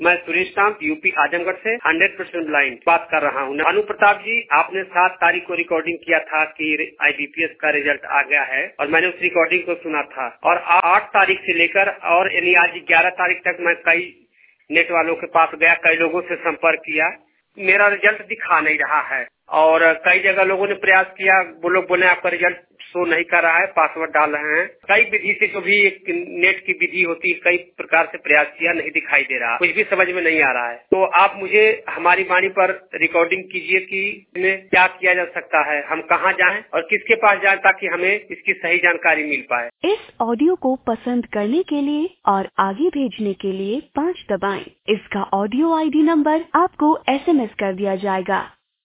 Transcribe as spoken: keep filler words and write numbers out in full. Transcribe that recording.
मैं सुरेश कांत यूपी आजमगढ़ से hundred percent blind बात कर रहा हूँ। अनु प्रताप जी, आपने सात तारीख को रिकॉर्डिंग किया था कि आईबीपीएस का रिजल्ट आ गया है और मैंने उस रिकॉर्डिंग को सुना था और आठ तारीख से लेकर और यानी आज ग्यारह तारीख तक मैं कई नेट वालों के पास गया, कई लोगों से संपर्क किया, मेरा रिजल्ट दिखा नहीं रहा है और कई जगह लोगों ने प्रयास किया, वो लोग बोले आपका रिजल्ट शो नहीं कर रहा है, पासवर्ड डाल रहे हैं। कई विधि से जो भी एक नेट की विधि होती है, कई प्रकार से प्रयास किया, नहीं दिखाई दे रहा, कुछ भी समझ में नहीं आ रहा है। तो आप मुझे हमारी वाणी पर रिकॉर्डिंग कीजिए कि इसमें क्या किया जा सकता है, हम कहाँ जाएं और किसके पास जाएं ताकि हमें इसकी सही जानकारी मिल पाए। इस ऑडियो को पसंद करने के लिए और आगे भेजने के लिए पाँच दबाएं। इसका ऑडियो आईडी नंबर आपको एसएमएस कर दिया जाएगा।